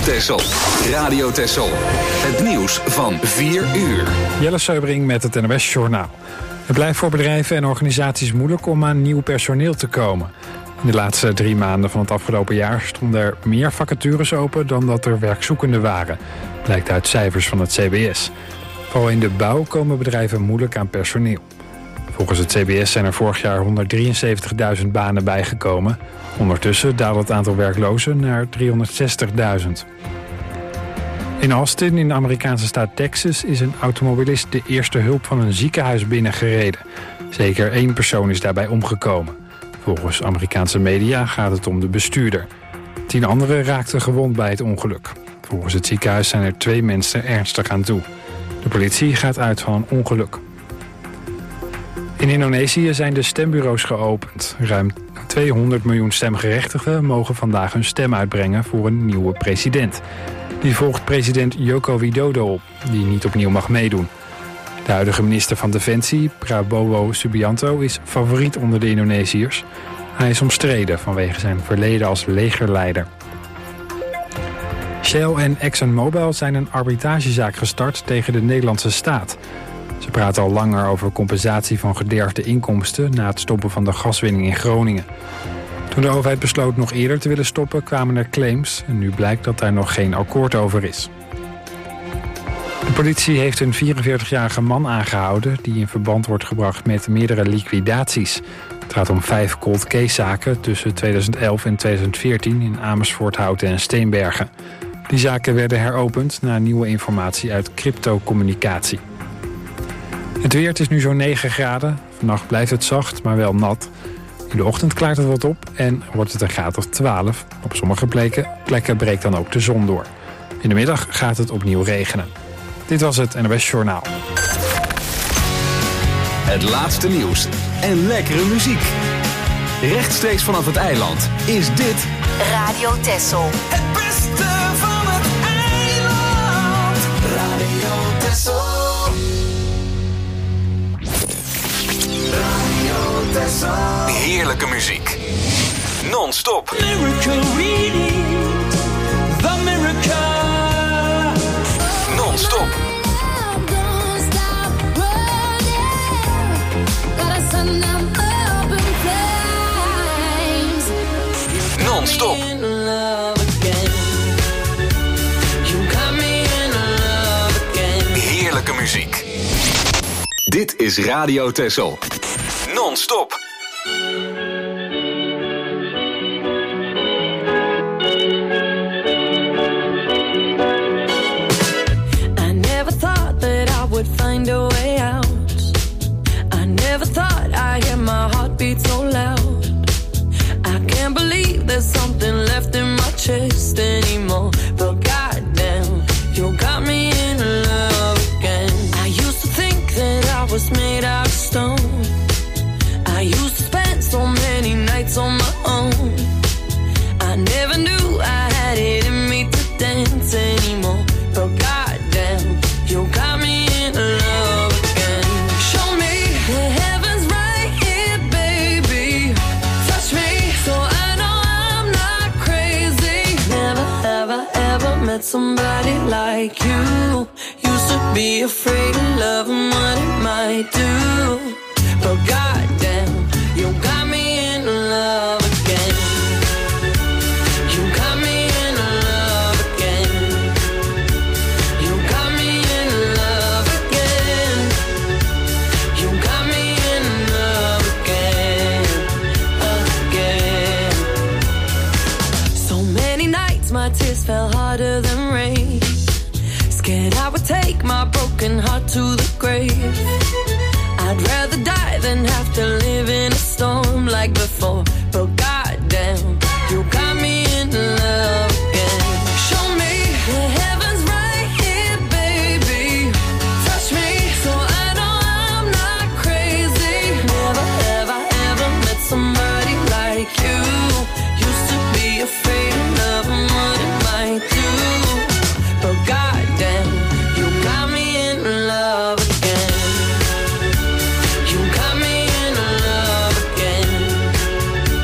Texel. Radio Texel. Het nieuws van 4 uur. Jelle Seubring met het NOS Journaal. Het blijft voor bedrijven en organisaties moeilijk om aan nieuw personeel te komen. In de laatste 3 maanden van het afgelopen jaar stonden er meer vacatures open dan dat er werkzoekenden waren. Blijkt uit cijfers van het CBS. Vooral in de bouw komen bedrijven moeilijk aan personeel. Volgens het CBS zijn er vorig jaar 173.000 banen bijgekomen. Ondertussen daalt het aantal werklozen naar 360.000. In Austin, in de Amerikaanse staat Texas, is een automobilist de eerste hulp van een ziekenhuis binnengereden. Zeker 1 persoon is daarbij omgekomen. Volgens Amerikaanse media gaat het om de bestuurder. 10 anderen raakten gewond bij het ongeluk. Volgens het ziekenhuis zijn er 2 mensen ernstig aan toe. De politie gaat uit van een ongeluk. In Indonesië zijn de stembureaus geopend. Ruim 200 miljoen stemgerechtigden mogen vandaag hun stem uitbrengen voor een nieuwe president. Die volgt president Joko Widodo op, die niet opnieuw mag meedoen. De huidige minister van Defensie, Prabowo Subianto, is favoriet onder de Indonesiërs. Hij is omstreden vanwege zijn verleden als legerleider. Shell en ExxonMobil zijn een arbitragezaak gestart tegen de Nederlandse staat. Ze praten al langer over compensatie van gederfde inkomsten na het stoppen van de gaswinning in Groningen. Toen de overheid besloot nog eerder te willen stoppen, kwamen er claims en nu blijkt dat daar nog geen akkoord over is. De politie heeft een 44-jarige man aangehouden die in verband wordt gebracht met meerdere liquidaties. Het gaat om 5 cold case zaken tussen 2011 en 2014 in Amersfoort, Houten en Steenbergen. Die zaken werden heropend na nieuwe informatie uit cryptocommunicatie. Het weer, het is nu zo'n 9 graden. Vannacht blijft het zacht, maar wel nat. In de ochtend klaart het wat op en wordt het een graad of 12. Op sommige plekken breekt dan ook de zon door. In de middag gaat het opnieuw regenen. Dit was het NOS Journaal. Het laatste nieuws en lekkere muziek. Rechtstreeks vanaf het eiland is dit Radio Texel. Het beste van het eiland. Radio Texel. Radio Texel. heerlijke muziek. Non-stop. Miracle reading. The miracle. Non-stop. Non-stop. Heerlijke muziek. Dit is Radio Texel. Non-stop. I never thought that I would find a way out. I never thought I'd hear my heartbeat so loud. I can't believe there's something left in my chest anymore. But goddamn, you got me in love again. I used to think that I was made out of stone. I used to spend so many nights on my own. I never knew I had it in me to dance anymore. But goddamn, you got me in love again. Show me the heavens right here, baby. Touch me so I know I'm not crazy. Never, ever, ever met somebody like you. Used to be afraid of love and what it might do. But goddamn, you got me in love again. You got me in love again. You got me in love again. You got me in love again, again. So many nights my tears fell harder than rain. Scared I would take my broken heart to the grave. I'd rather die than have to live in a storm like before. But goddamn, you got me in love again. Show me the heavens right here, baby. Touch me so I know I'm not crazy. Never, ever, ever met somebody like you. Used to be afraid of love and what it might do. But goddamn, you got me in love again. You got me in love again.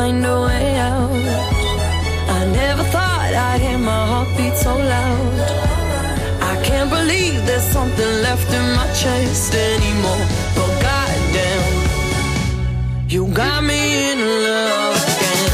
find a way out. I never thought I'd hear my heartbeat so loud. I can't believe there's something left in my chest anymore. But goddamn, you got me in love again.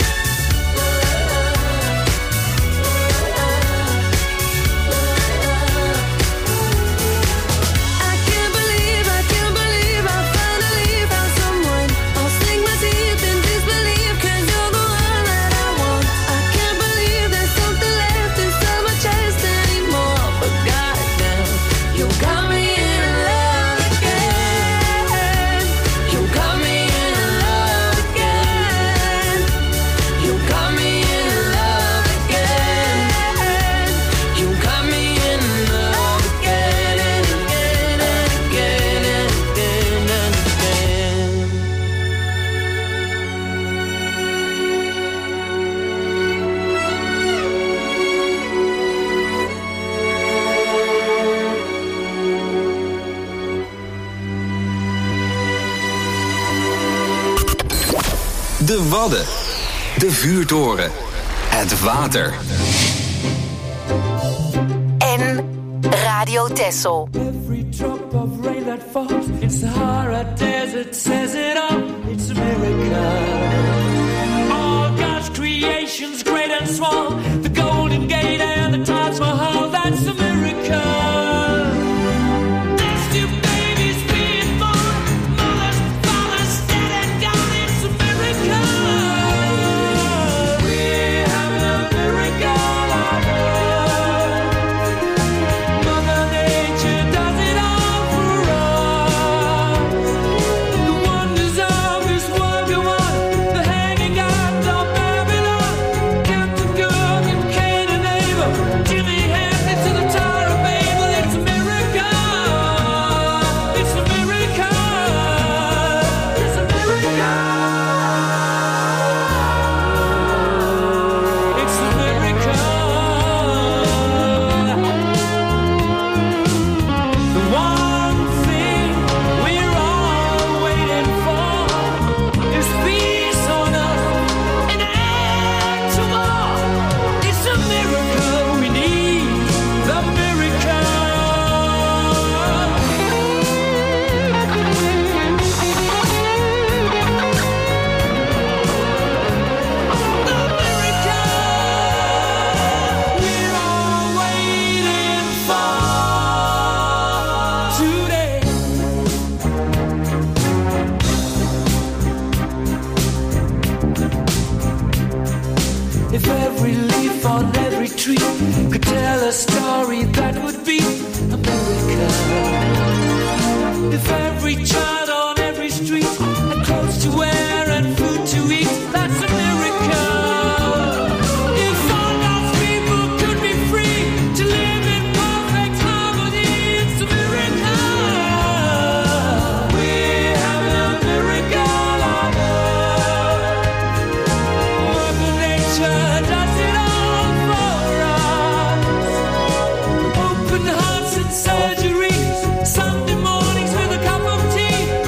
I can't believe I finally found someone. I'll sink my teeth in disbelief, 'cause you're the one that I want. I can't believe there's something left inside my chest anymore. But goddamn, you got me in love again. You got me in love again. You got me in love again. You got me in love again and again and again and again and again. De Wadden. De vuurtoren. Het water. En Radio Texel. Every drop of rain that falls in Sahara Desert says it all. It's a miracle. All God's creations, great and small. The Golden Gate and the Taj Mahal. That's a miracle. There's two babies being born. Mothers, fathers, dead and gone. It's a miracle. We have a miracle on earth. Mother Nature does it all for us. The wonders of this world go on. The hanging gods of Babylon. Captain Cook and Cain and Abel. Jimmy Hansen to the Tower of Babel. It's a miracle. It's a miracle. It's a miracle. It's a miracle. The one thing we're all waiting for is peace on earth, an end to war. It's a miracle we need, the miracle. The miracle we're all waiting for today. If every leaf on every tree could tell a story, that would be a miracle. If every child on every street had clothes to wear and food to eat, that's a miracle. If all God's people could be free to live in perfect harmony, it's a miracle. We have a miracle on earth. Mother Nature does it all for us. Open hearts and surgeries, Sunday mornings with a cup of tea.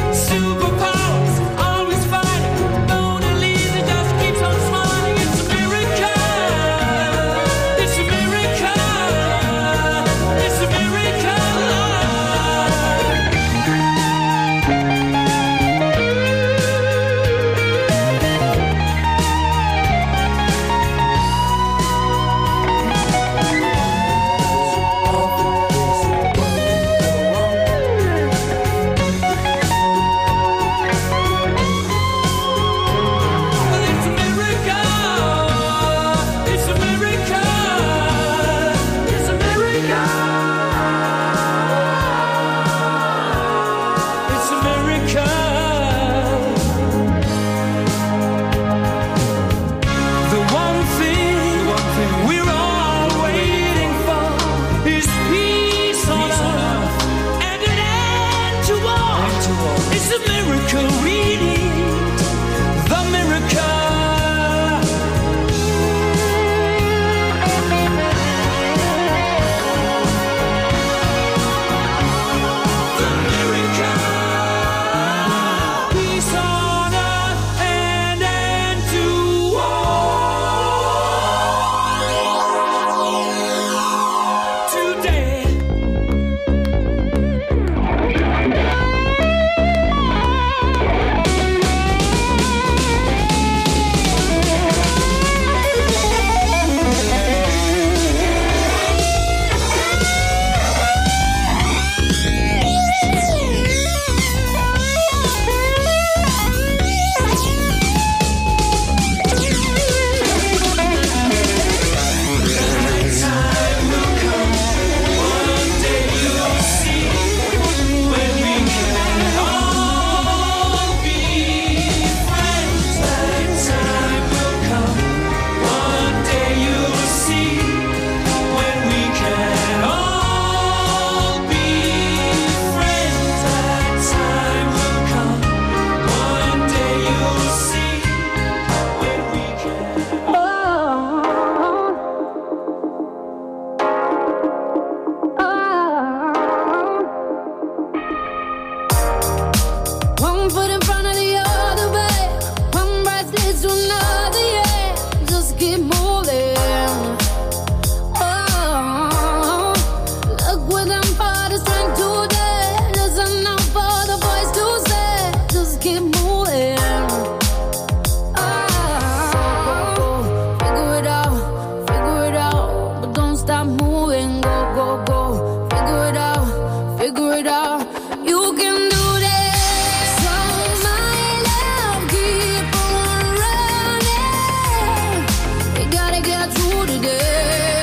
get through today.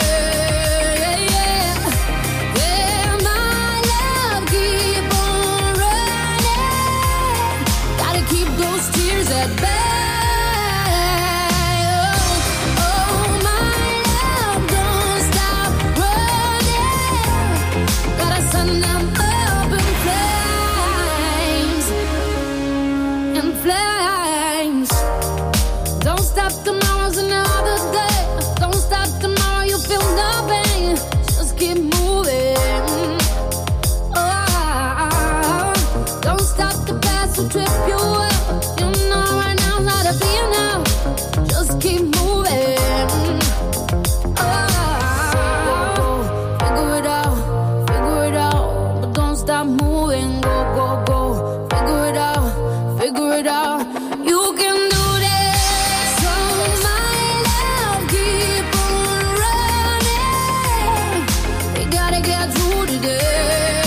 Yeah, my love keep on running. Gotta keep those tears at bay. Send them up in flames. Don't stop, tomorrow's another day. Don't stop, tomorrow you feel no pain. Just keep moving. Oh, don't stop, the past will trip you up. You know right now how to be now. Just keep moving. Stop moving, go, go, go. Figure it out, figure it out. You can do this. So my love, keep on running. We gotta get through today.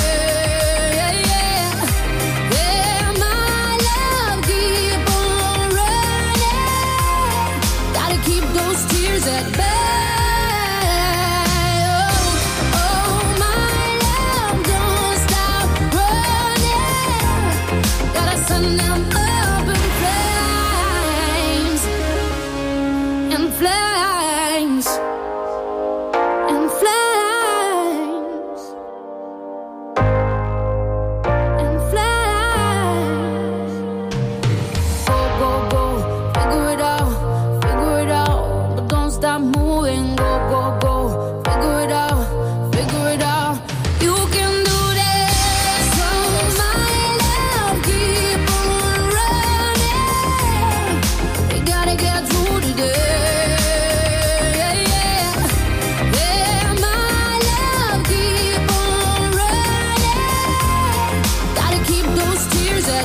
Yeah, my love, keep on running. Gotta keep those tears at bay. Send them up in flames, in flames, in flames, in flames. Go, go, go, figure it out, but don't stop moving. Go, go, go, figure it out, you can do this. So my love keep on running. We gotta get through today. Yeah, my love keep on running. Gotta keep those tears at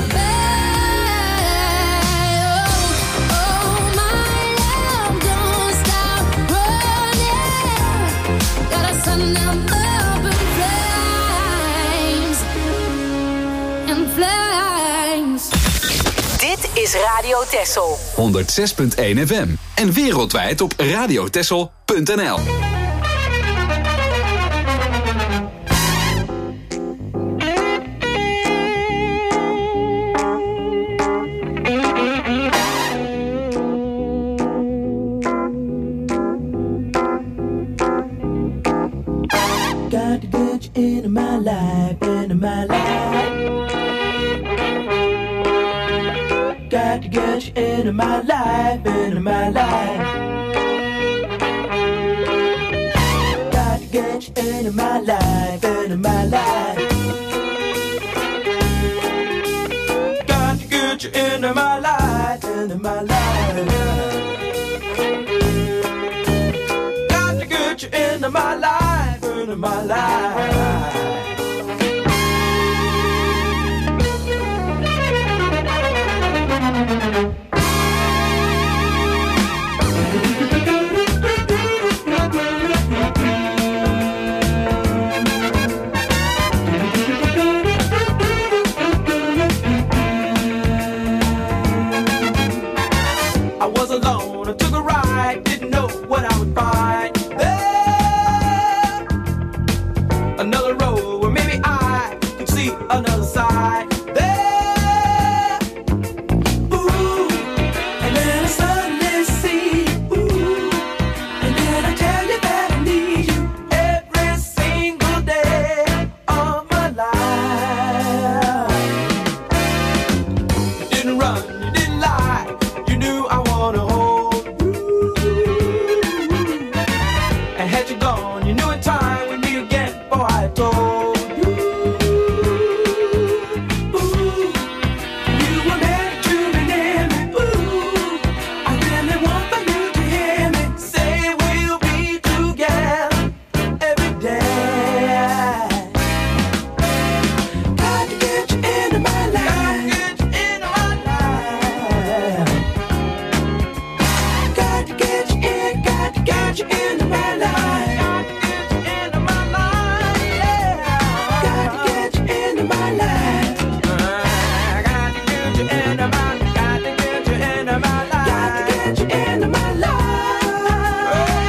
bay. Oh, my love, don't stop running. Gotta send them up in flames, in flames. Dit is Radio Texel. 106.1 FM. En wereldwijd op radiotexel.nl. Got to get you into my life, into my life. Got to get you into my life, into my life. Got to get you into my life, into my life. Got to get you into my life, into my life. Got to get you into my life, into my life. I was alone, I took a ride, didn't know what I would find. There, another road where maybe I could see another side. There, ooh, and then I suddenly see, ooh, and then I tell you that I need you every single day of my life. You didn't run, you didn't lie, you knew I wanna hold you. And had you gone, you knew in time we'd meet again, for I told you. Ooh, you were meant to be near me. Ooh, I really want for you to hear me say we'll be together every day. Got to get you into my life. Got to get you into my life. Got to get you into my life. Got to get you into my life. Got to get you into my life. Got to get you into my life. Got to get you into my life.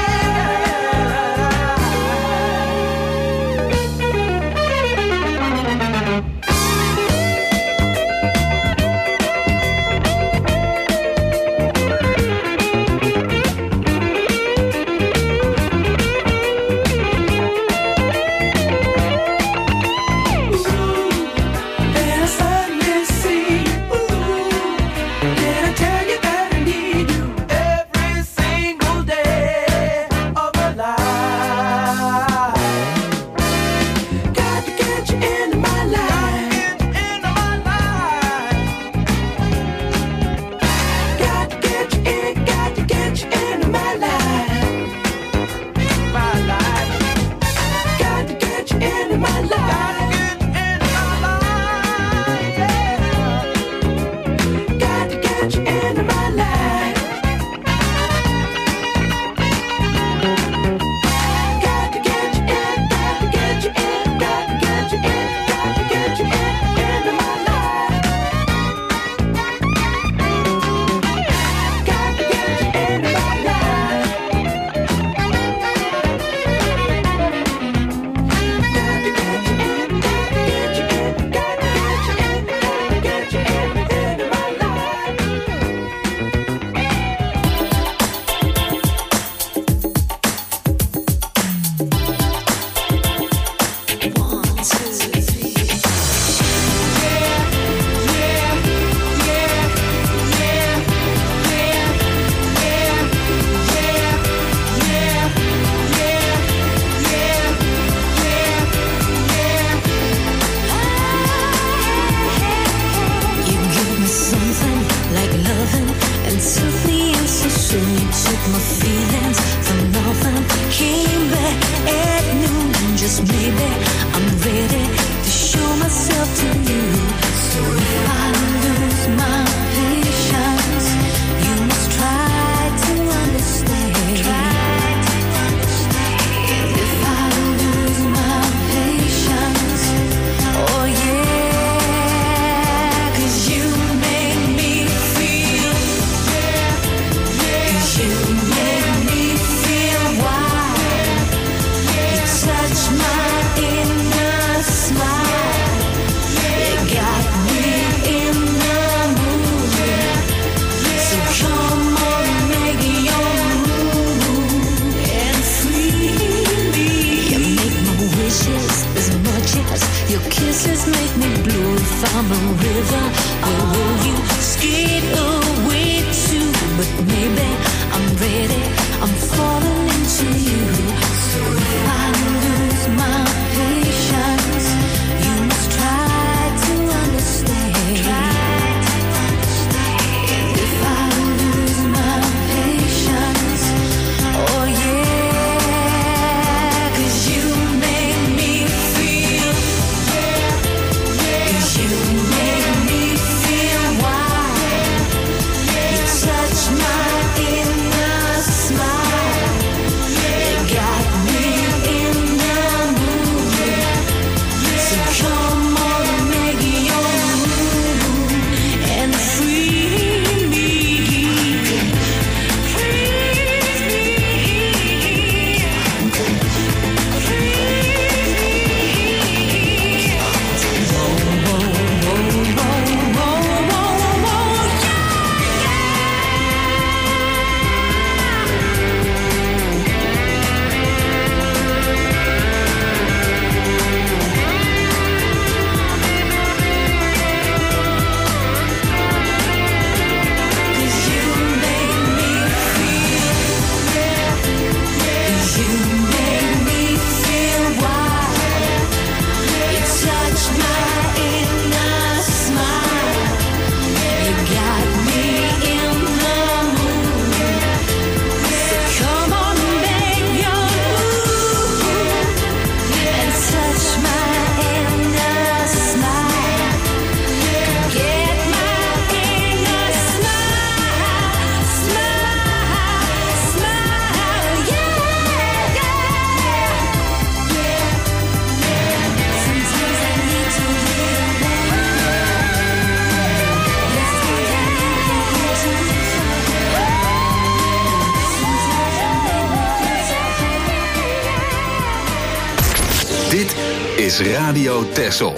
is Radio Texel.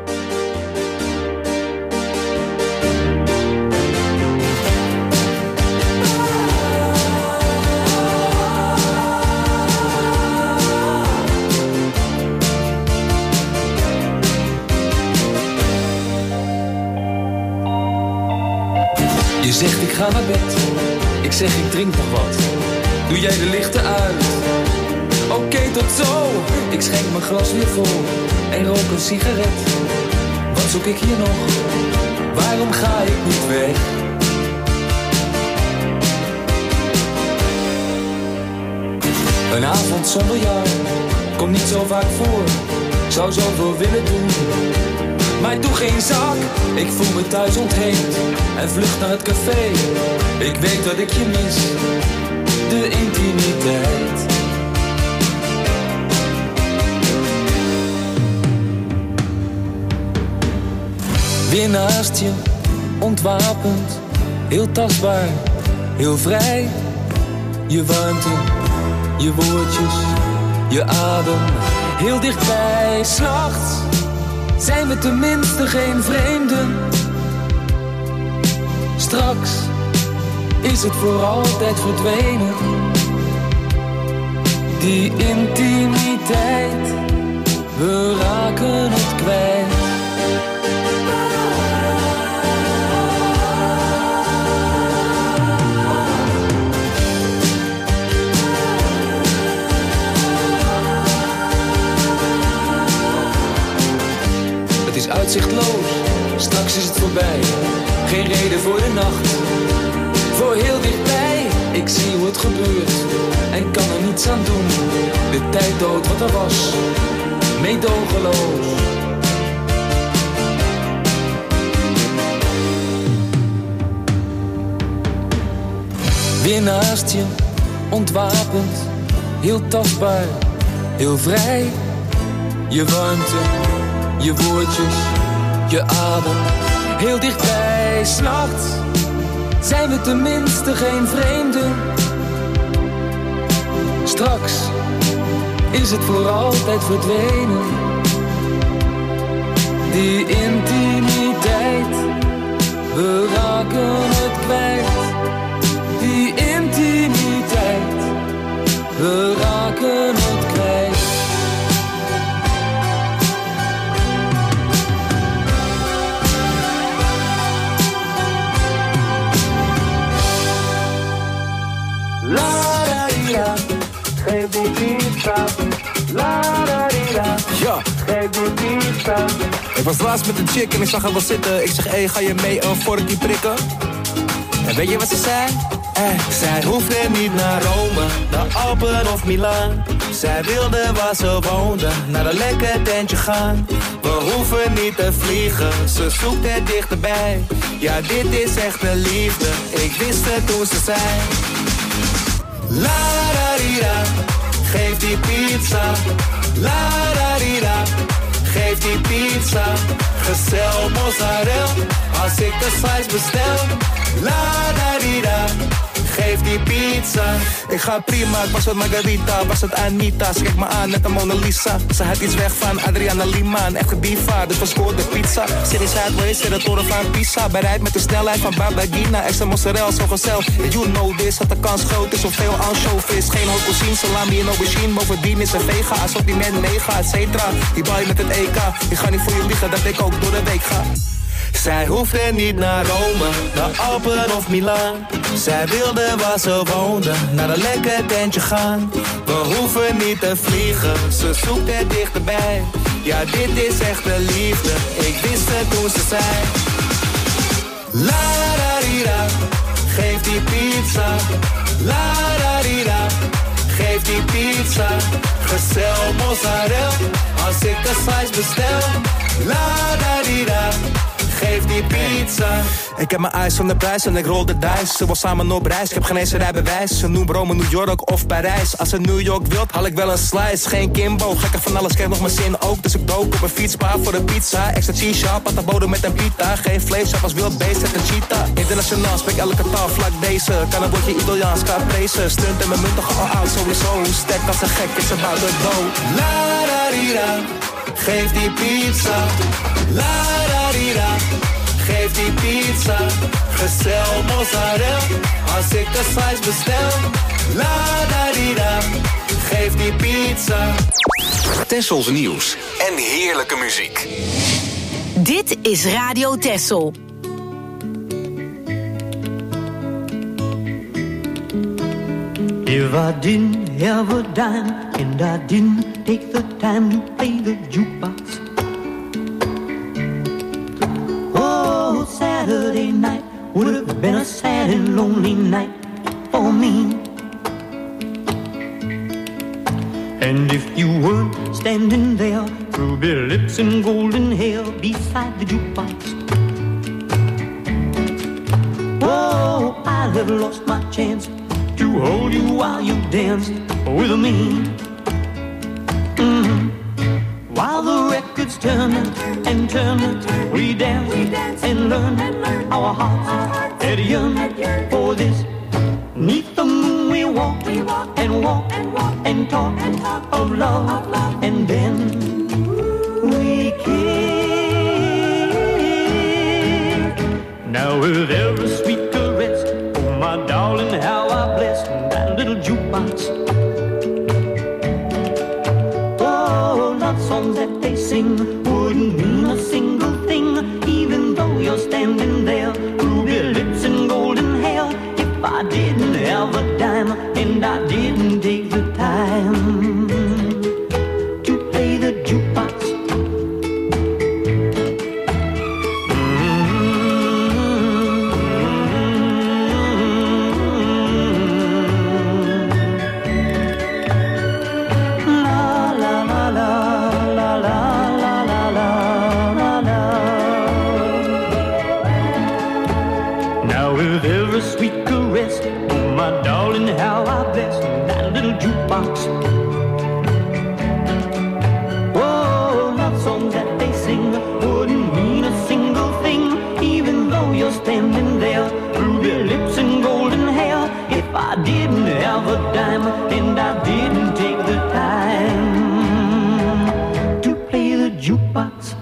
Je zegt ik ga naar bed, ik zeg ik drink nog wat. Doe jij de lichten uit? Oké, tot zo. Ik schenk mijn glas weer vol en rook een sigaret. Wat zoek ik hier nog? Waarom ga ik niet weg? Een avond zonder jou komt niet zo vaak voor. Zou zoveel willen doen, maar doe geen zak. Ik voel me thuis ontheemd en vlucht naar het café. Ik weet dat ik je mis, de intimiteit. Weer naast je, ontwapend, heel tastbaar, heel vrij. Je warmte, je woordjes, je adem, heel dichtbij. 's Nachts zijn we tenminste geen vreemden. Straks is het voor altijd verdwenen. Die intimiteit, we raken het kwijt. Uitzichtloos, straks is het voorbij. Geen reden voor de nacht, voor heel dichtbij. Ik zie hoe het gebeurt en kan er niets aan doen. De tijd dood wat er was, meedogenloos. Weer naast je, ontwapend, heel tastbaar, heel vrij. Je warmte, je woordjes, je adem, heel dichtbij. 's Nachts zijn we tenminste geen vreemden. Straks is het voor altijd verdwenen. Die intimiteit, we raken het kwijt. Die intimiteit, we raken het kwijt. Geef die pizza, la da di da. Ja, Geef die pizza. ik was laatst met een chick en ik zag haar wel zitten. Ik zeg, hey, ga je mee een vorkje prikken? En weet je wat ze zei? Zij hoefde niet naar Rome, naar Alpen of Milaan. Zij wilde waar ze woonde, naar een lekker tentje gaan. We hoeven niet te vliegen, ze zoekt het dichterbij. Ja, dit is echte liefde, ik wist het toen ze zei. La da di da, geef die pizza. La da di da, geef die pizza. Gestel mozzarella, als ik de slice bestel. La da di da, geef die pizza. Ik ga prima, ik was het Margarita, was het Anita. Ze kijkt me aan, net een Mona Lisa. Ze had iets weg van Adriana Lima, een echte diva, dus we scoorden pizza. Zit in Sideways, zit het toren van Pisa. Bereid met de snelheid van Babagina, extra mozzarella, zo gezellig. You know this, dat de kans groot is, zoveel ansjovis. Geen haute cuisine, salami en aubergine. Bovendien is er vega, assortiment mega, et cetera. Die baai met het EK, ik ga niet voor je liegen dat ik ook door de week ga. Zij hoefde niet naar Rome, naar Alpen of Milaan. Zij wilde waar ze woonde, naar een lekker tentje gaan. We hoeven niet te vliegen, ze zoekt het dichterbij. Ja, dit is echte liefde, ik wist het toen ze zei. La da di da, geef die pizza. La da di da, geef die pizza. Gestel mozzarella, als ik de slice bestel. La da di da, geef die pizza. Ik heb mijn ijs van de prijs en ik rol de dice. Ze wil samen op reis, ik heb geen eens een rijbewijs. Ze noemt Rome, New York of Parijs. Als ze New York wilt, haal ik wel een slice. Geen Kimbo, gekker van alles, krijg nog mijn zin ook. Dus ik dook op een fietspaar voor de pizza. Extra cheese shop, pata bodem met een pita. Geen vlees, als wild beest, zet een cheetah. Internationaal, spreek elke taal, vlak deze. Kan een woordje Italiaans, caprese. Stunt en mijn munten al oud, sowieso. Stek als een gek, is about het dood. La da di da, geef die pizza. La da di da, geef die pizza. Gestel mozzarella, als ik een slice bestel. La da di da, geef die pizza. Tessels nieuws en heerlijke muziek. Dit is Radio Tessel. If I didn't have a dime and I didn't take the time to play the jukebox, oh, Saturday night would have been a sad and lonely night for me. And if you weren't standing there, ruby lips and golden hair beside the jukebox, oh, I'd have lost my chance to hold you while you danced with me. While the records turn and turn, we dance and learn our hearts had yearned for this. 'Neath the moon we walk and talk of love, and then we kiss. Now with every sweet caress, oh my darling, how I bless that little jukebox. Oh, love songs that they sing wouldn't mean a single thing, even though you're standing there, ruby lips and golden hair. If I didn't have a dime and I didn't take the time to play the jukebox. Oh, love songs that they sing wouldn't mean a single thing, even though you're standing there, ruby lips and golden hair. If I didn't have a dime and I didn't take the time to play the jukebox.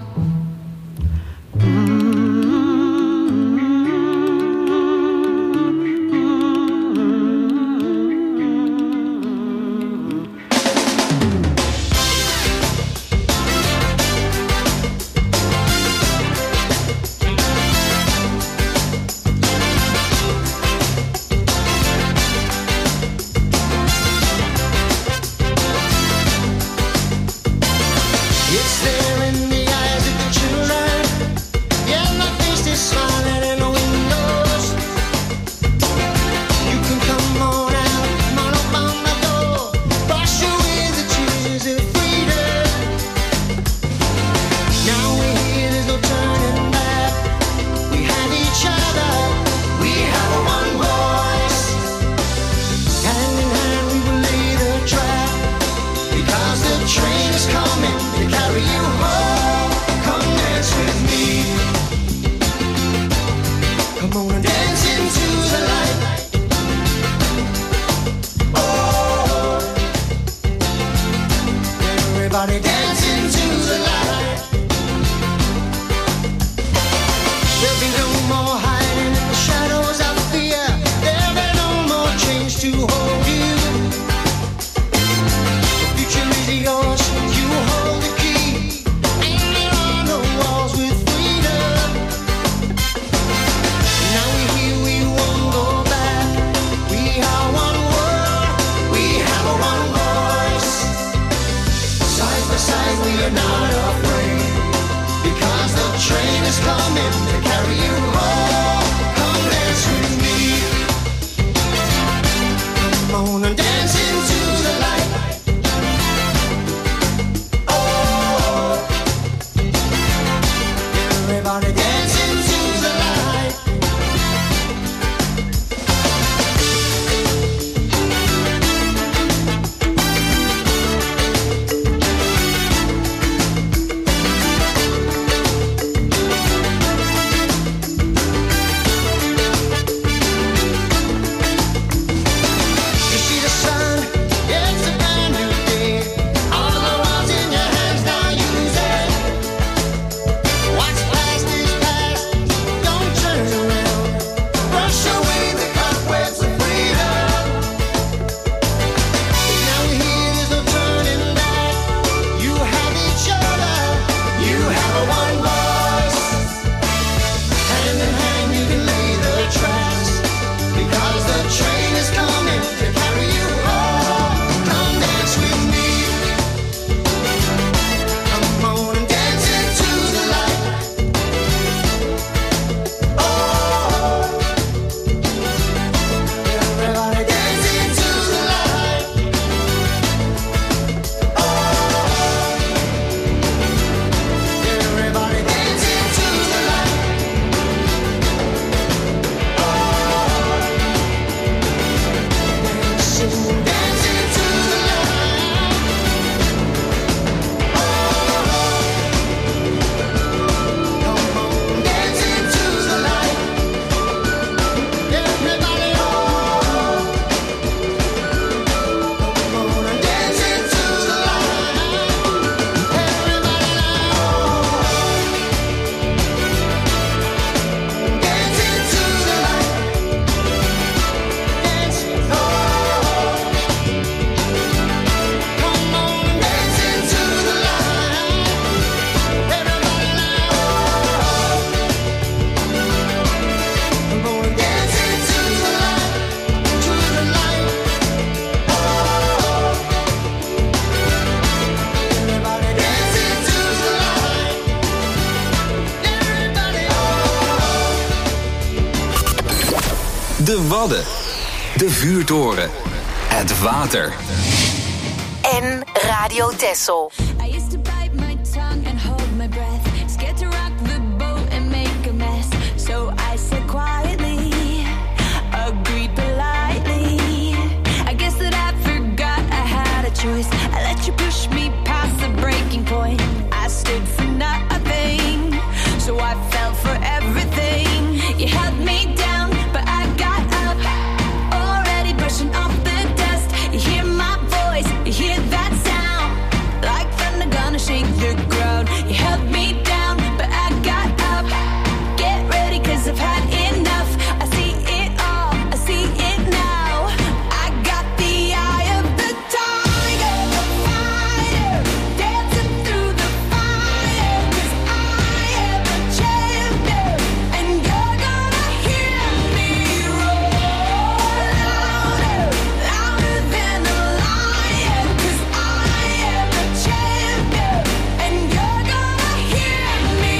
De Wadden. De vuurtoren. Het water. En Radio Texel. I used to bite my tongue and hold my breath, scared to rock the boat and make a mess. So I said quietly, agreed politely. I guess that I forgot I had a choice. I let you push me past the breaking point. I stood for nothing, so I fell for everything. You held me down, but I got up, already brushing off the dust. You hear my voice, you hear that sound, like thunder gonna shake the ground. You held me down, but I got up. Get ready, 'cause I've had enough. I see it all, I see it now. I got the eye of the tiger, the fighter, dancing through the fire. 'Cause I am a champion, and you're gonna hear me roar louder, louder than a lion. 'Cause I am a champion, and you're gonna hear me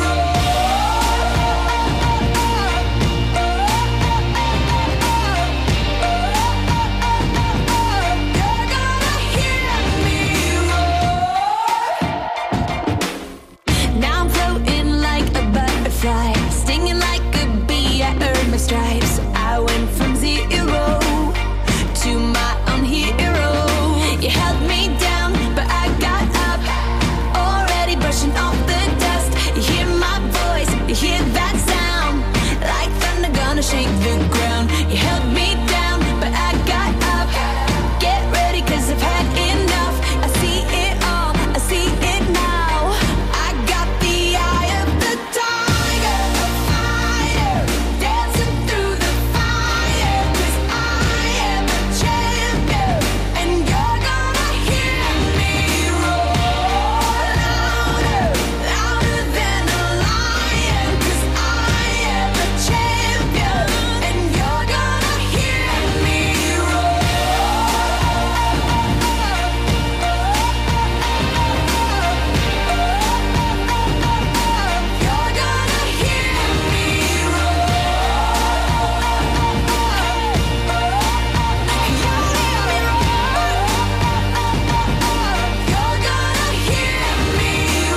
Now I'm floating like a butterfly, stinging like a bee. I earned my stripes. I went from zero to my own hero. You held me down, but I got up, already brushing off the dust. You hear my voice, you hear that sound, like thunder gonna shake the ground. You held me down, but I got up. Get ready, 'cause I've had enough. I see it all, I see it now. I got the eye of the tiger, the fighter, dancing through the fire. 'Cause I am a champion, and you're gonna hear me roar louder, louder than a lion. 'Cause I am a champion, and you're gonna hear me roar. You're gonna hear me You're gonna hear me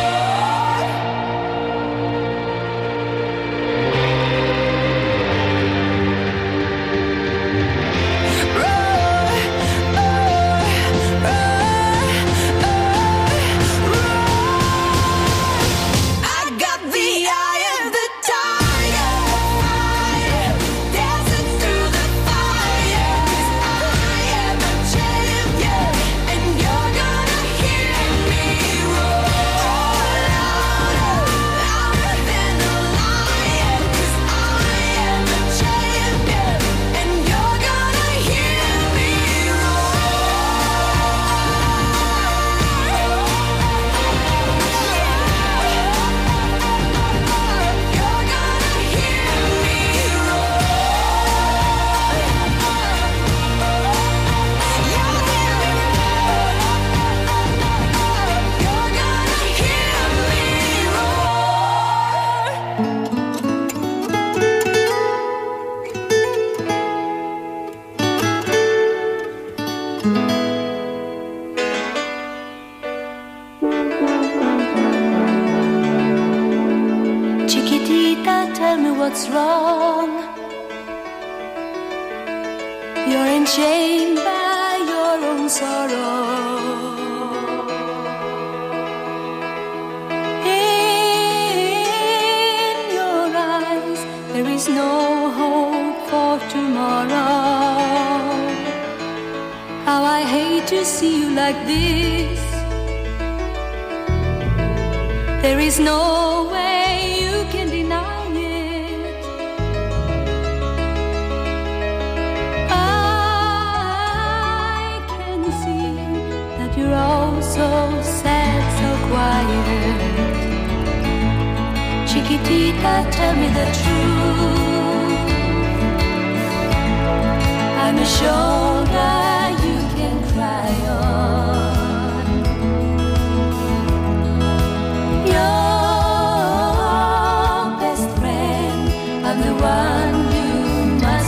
I got the eye of the tiger, fighter, dancing through the fire. 'Cause I am a champion, and you're gonna hear me roar louder, louder than a lion. 'Cause I am a champion, and you're gonna hear me Chiquitita, tell me what's wrong. You're enchained by your own sorrow. In your eyes, there is no hope for tomorrow. How I hate to see you like this. There is no way you can deny it. I can see that you're all so sad, so quiet. Chiquitita, tell me the truth. I'm a shoulder you can cry on. Your best friend, I'm the one you must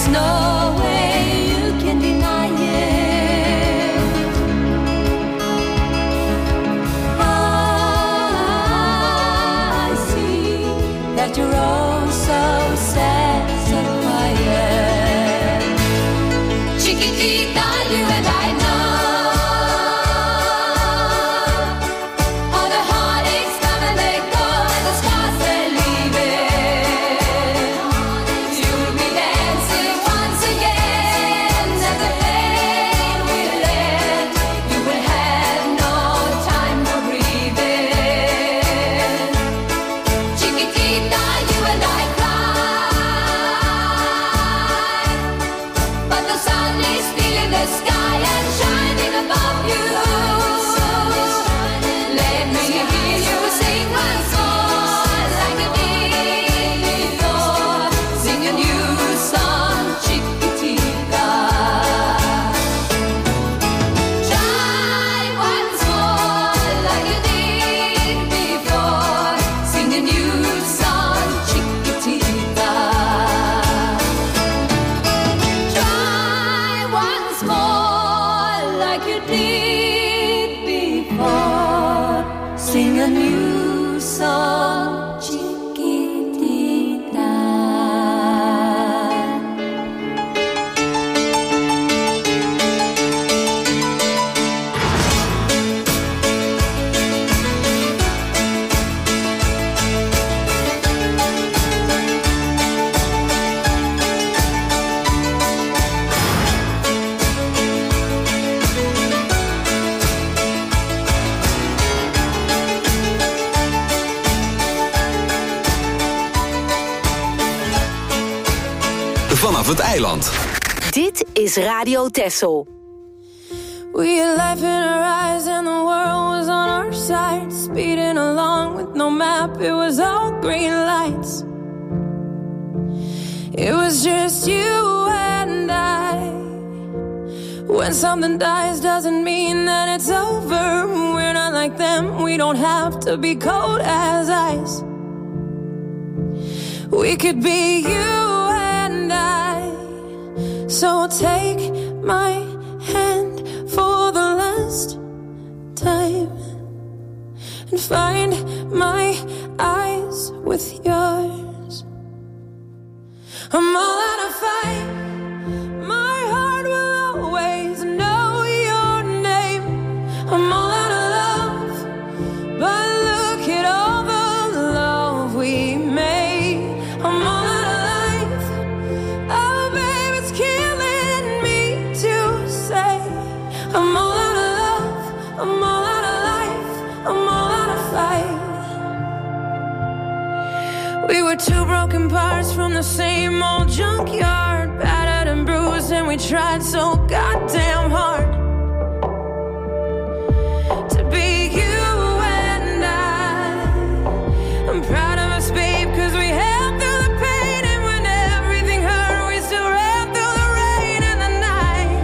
There's no way you can deny it. I see that you're all so sad, so quiet. Chiquitita, you and I know all the heartaches come and they go, and the scars they leave it. You'll be dancing once again, and the pain will end. You will have no time for breathing. Chiquitita, you and I cry, but the sun is still in the sky and shining above you. Let me hear you sing once more, like you did before. Sing a new song, Chiquitita. Try once more, like you did before. Sing a new song, Chiquitita. Try once more, like you did before. Sing a new song, Chiquitita. Vanaf het eiland. Dit is Radio Texel. We had life in our eyes and the world was on our side. Speeding along with no map, it was all green lights. It was just you and I. When something dies doesn't mean that it's over. We're not like them, we don't have to be cold as ice. We could be you and I. So take my hand for the last time and find my eyes with yours. I'm all out of fight. My heart will always know your name. I'm all out of love, but look at all the love we made. I'm all out of life. Oh, babe, it's killing me to say. I'm all out of love. I'm all out of life. I'm all out of fight. We were two broken parts from the same old junkyard, battered and bruised, and we tried so goddamn hard to be you and I. I'm proud of us, babe, 'cause we held through the pain, and when everything hurt, we still ran through the rain and the night.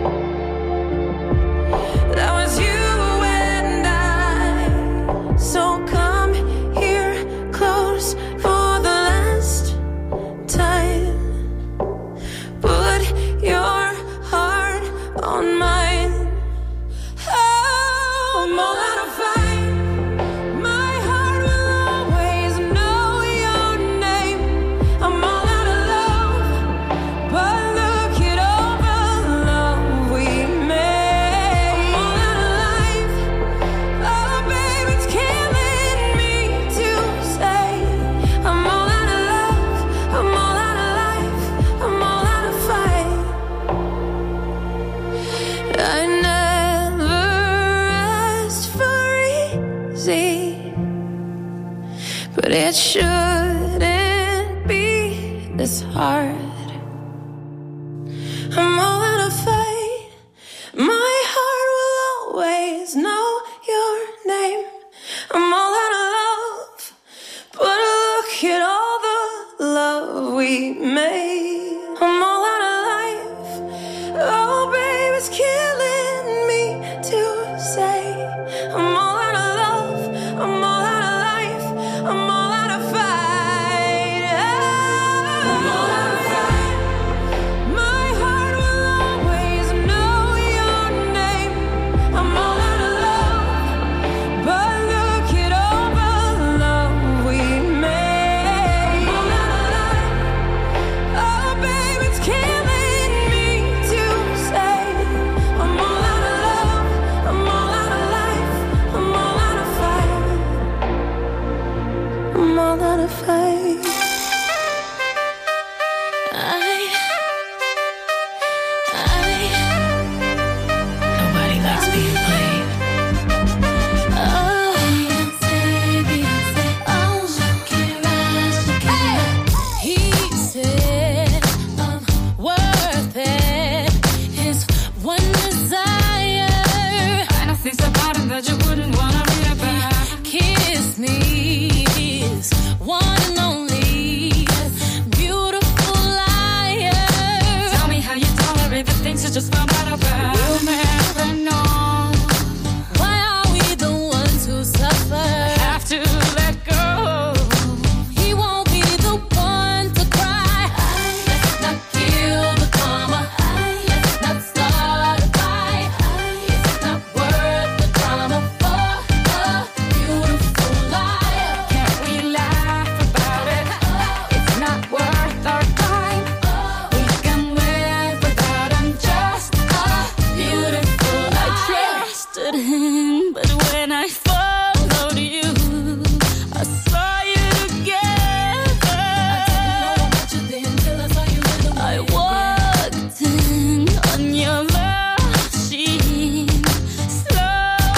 That was you and I. So come here close for the last time. Put your heart on mine. Oh, I'm all out of fight. My heart will always know your name. I'm all out of love, but look at all the love we made. I'm all out of life. Oh, baby, it's killing me to say. I'm all out of love. I'm all out of life. I'm all out of fight. I never asked for easy, but it shouldn't be this hard. I'm all out of fight. My heart will always know your name. I'm all out of love, but look at all the love we made. I'm all out of life. Oh, babe, it's killing me to say. I'm all out of love. I'm all out of life. I'm all out of fight. I'm all out of fight. Nobody likes being played. Oh, Beyonce, oh, Shakira, Shakira. He said I'm worth it. His one desire. I know things about him that you wouldn't wanna read about. Kiss me, his one and only beautiful liar. Tell me how you tolerate the things you just found out about. We'll never know. Why are we the ones who suffer? Have to let go. He won't be the one to cry. Let's not kill the karma. Let's not start a fight. It's not worth the drama for a beautiful liar. Can't we laugh about it? It's not worth our time. We can live without him, just a beautiful liar. I trusted him, but when I followed you, I saw you together. I walked in on your love machine, slow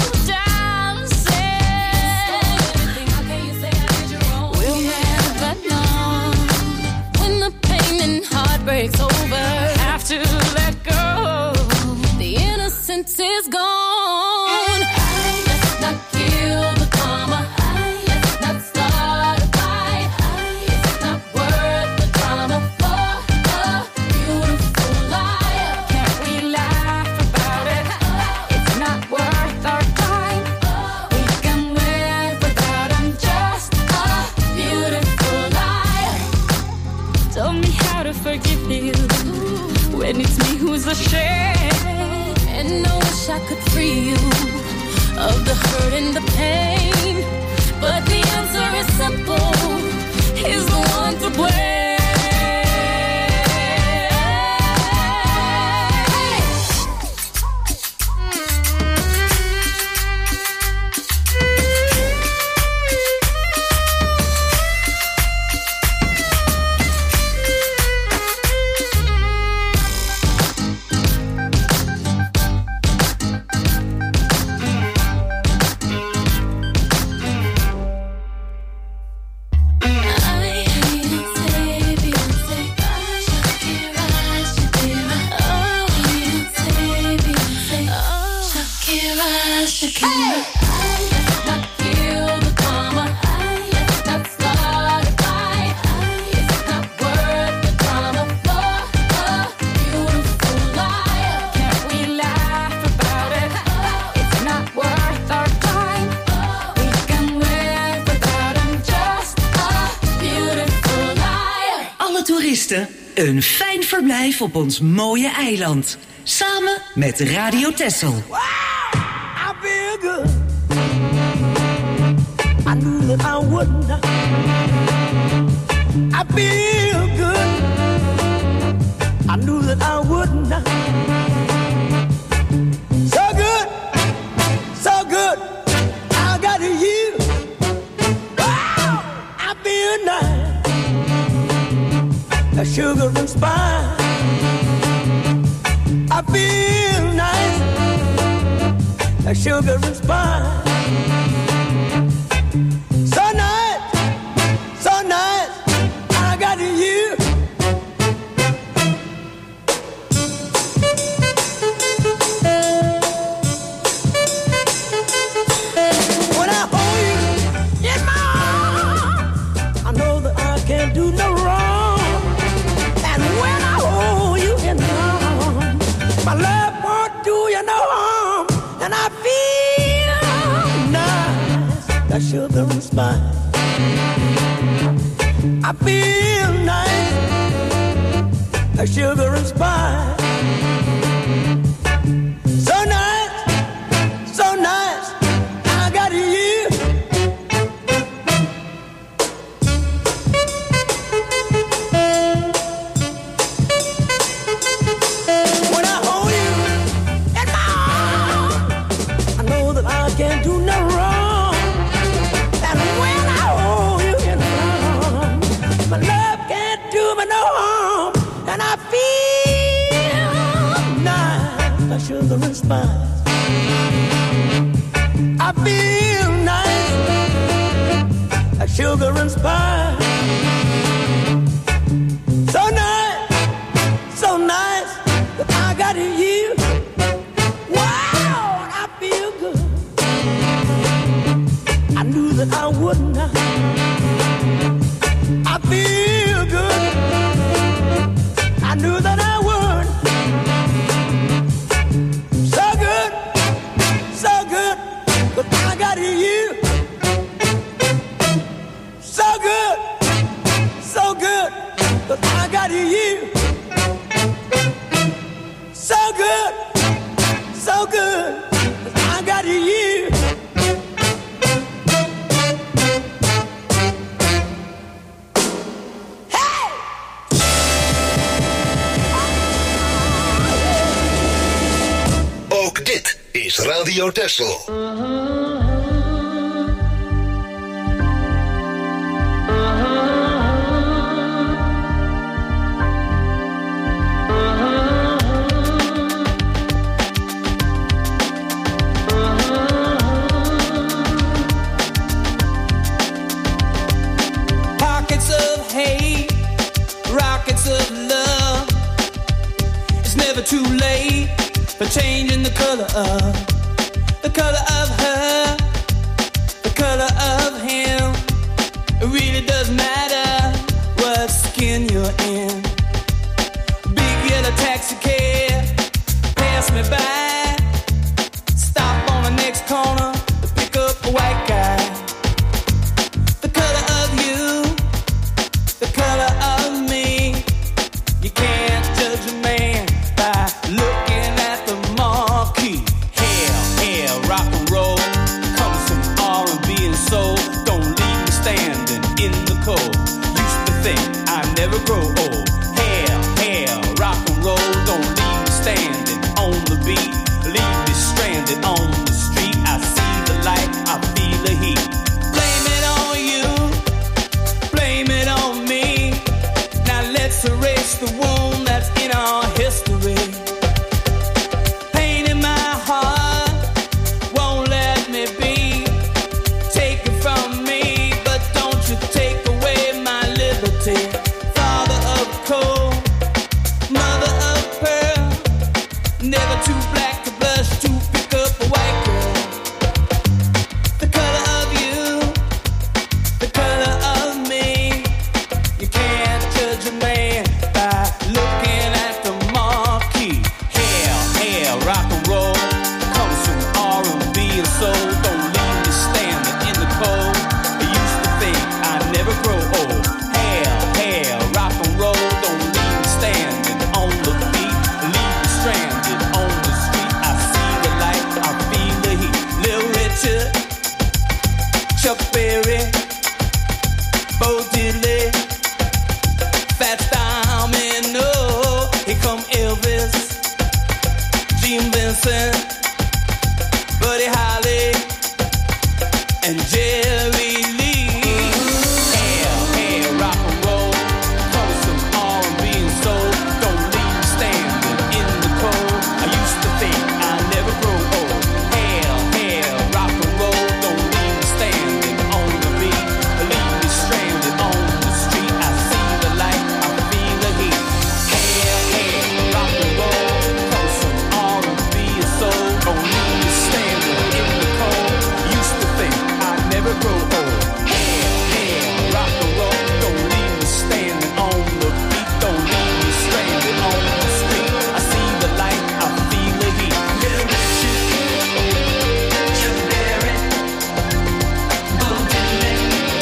dancing. We'll never know when the pain and heartbreak's over. Have to let go. The innocence is gone. Let's not kill the karma. Let's not start a fight. It's not worth the drama for a beautiful liar. Can't we laugh about it? It's not worth our time. We can live without him, just a beautiful liar. Tell me how to forgive you when it's me who's ashamed. And I wish I could free you of the hurt and the pain. But the answer is simple. He's the one to blame. Een fijn verblijf op ons mooie eiland. Samen met Radio Texel. I feel good. I knew that I wouldn't. I feel good. I knew that I wouldn't. So good, so good. I got you. Wow, I feel nice. A sugar and spice. I feel nice. A sugar and spice. So nice, so nice. I got you. When I hold you in my arms, I know that I can't do no wrong. And when I hold you in my arms, my love won't do you no harm. And I feel nice, that sugar and spice. I feel nice, that sugar and spice. So nice, so nice, I got you. When I hold you in my arms, I know that I can't do no wrong. And when I hold you in my arms, do me no harm, and I feel nice, like sugar and spice. I feel nice, like sugar and spice. So nice that I got you. Wow, I feel good. I knew that I would not. I feel good. I knew that I would. So good, but I got you. So good, but I got you. So good, but I got you. Ook dit is Radio Texel. Pockets of hate, rockets of love. It's never too late for changing the color of her, the color of him. It really doesn't matter what skin you're in. Big yellow taxi cab pass me by, stop on the next corner to pick up a white guy. The color of you, the color of me. You can't judge a man by looking at the marquee. Hell, rock and roll comes from R&B and soul. Don't leave me standing in the cold. Used to think I'd never grow old. Hell, rock and roll. Don't leave me standing on the beat. Leave me stranded on the street. I see the light, I feel the heat. Blame it on you, blame it on me. Now let's erase the wound that's in our history. Pain in my heart won't let me be. Take it from me, but don't you take away my liberty. Father of coal, mother of pearl, never too black to blush to pick up a white girl. The color of you, the color of me. You can't judge a man by looking at the marquee. Hell, rock and roll comes from R&B and soul. Don't leave me standing in the cold. I used to think I'd never grow old. Hell, rock and roll. Don't leave me standing on the beat. Leave me stranded on the street. I see the light, I feel the heat. Little Richard, Chuck Berry, Bo Diddley, Fats Domino. Here come Elvis, Gene Vincent, Buddy Holly, and Jerry Lee. Hell, rock and roll comes from R&B and soul. Don't leave me standing in the cold. I used to think I'd never grow old. Hell, rock and roll. Don't leave me standing on the beat. Leave me stranded on the street. I see the light, I feel the heat. Hell, rock and roll comes from R&B and soul. Don't leave me standing in the cold. Used to think I'd never grow old. Hell, rock and roll. Don't leave me standing on the beat. Don't leave me stranded on the street. I see the light, I feel the heat. Little Richard, Chuck Berry, Bo Diddley,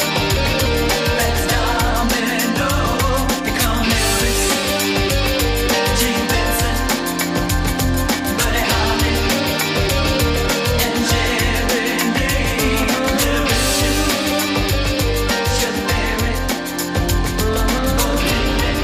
Fats Domino. Here come Elvis, Gene Vincent, Buddy Holly, and Jerry Lee. Little Richard, Chuck Berry, Bo Diddley.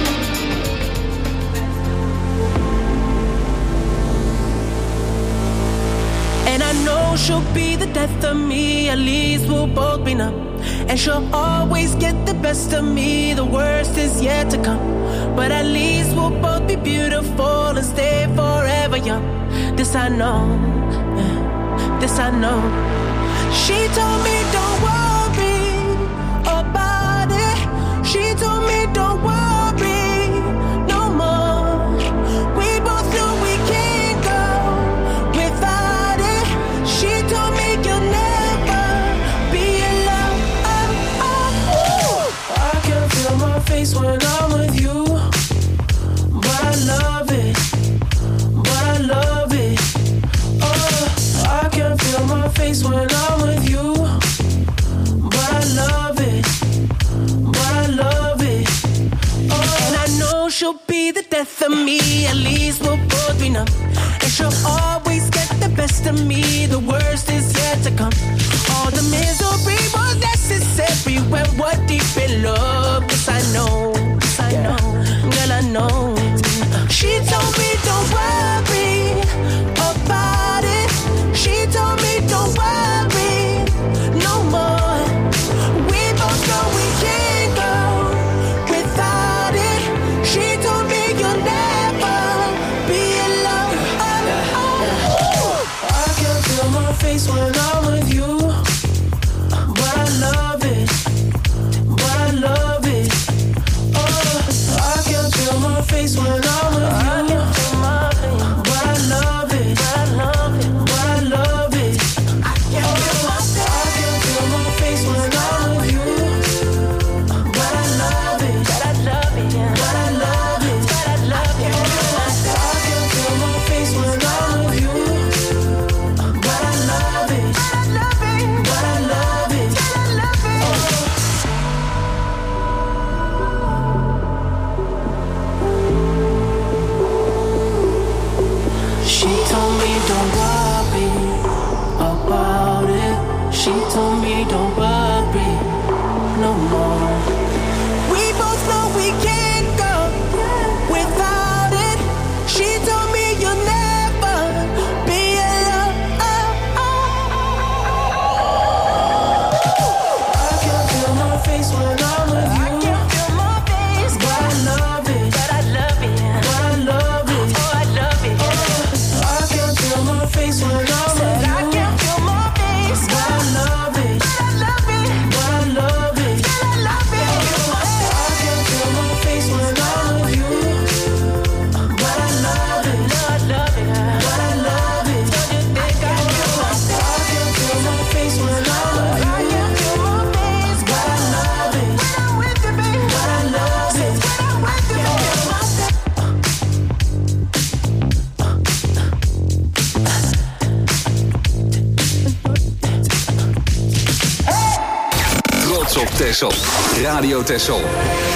And I know she'll be the death of me. At least we'll both be numb. And she'll always get the best of me. The worst worst is yet to come. But at least we'll both be beautiful and stay forever young. This I know, this I know. She told me don't worry about it. She told me don't worry no more. We both know we can't go without it. She told me you'll never be alone. I can feel my face when I'm with you, but I love it, but I love it. I can feel my face when I'm with you, but I love it, but I love it. And I know she'll be the death of me, at least we'll both be numb. And she'll always get the best of me, the worst is yet to come. All the misery was necessary when we're deep in love. Yes, I know, girl, I know. She told me don't worry about it. She told me don't worry no more. We both know we can't go without it. She told me you'll never be alone. I can feel my face when I'm with you, but I love it, but I love it. I can feel my face when I'm with you, but I love it, but I love it, but I love it. I can feel my face when I'm with you, but I love it, but I love it, but I love it, but I love it. I can feel my face when I'm with you, but I love it, but I love it, but I love it. She told me don't worry about it. She told me don't worry no more. We both know we can't go without it. She told me you'll never be alone. I can feel my face when I'm with you. I can feel my face, but I love it, but I love it, but I love it. Oh, I love it. I can feel my face when I'm with you. I can feel my face, but I love it, but I love it, but I love it, but I love it. I can feel my face when I'm with you, but I love it, but I love it, but I love it. Don't you think I can feel my face when I'm with you? I can feel my face, but I love it when I'm with you, baby. But I love it when I'm with you, Trots op Texel. Radio Texel.